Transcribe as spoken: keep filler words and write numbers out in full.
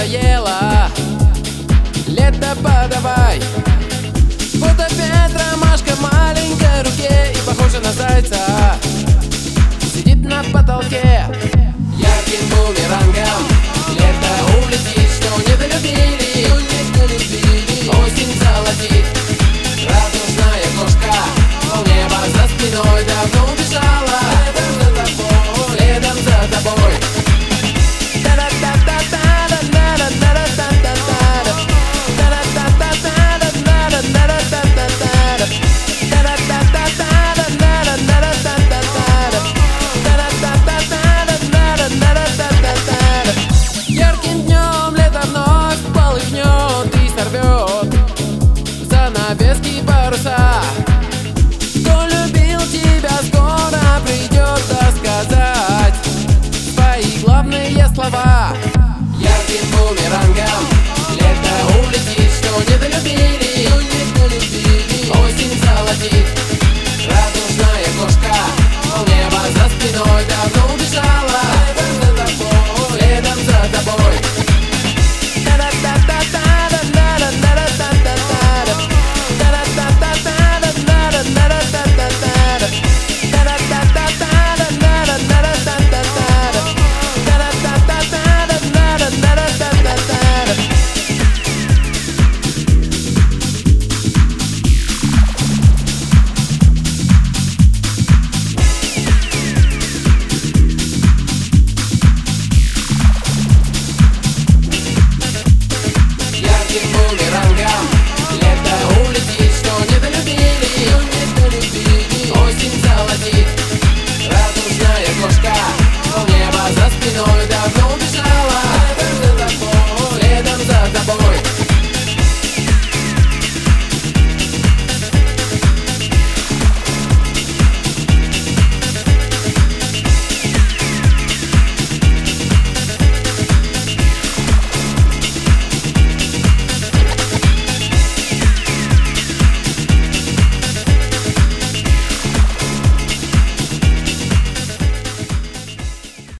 надоело. Лето подавай. Вот опять ромашка в маленькой руке и похожа на зайца. Сидит на потолке ярким бумерангом. Лето улетит, что недолюбили, осень золотит. Радужная кошка, полнеба за спиной давно убежала. Следом за тобой. Ярким днем лето вновь полыхнет и сорвет занавески паруса. Кто любил тебя, скоро придет сказать свои главные слова. Ярким бумерангом лето улетит, что недолюбили, осень золотит. Радужная кошка, полнеба за спиной давно убежала. Следом за тобой. Бумерангом лето улетит, что недолюбили, осень золотит.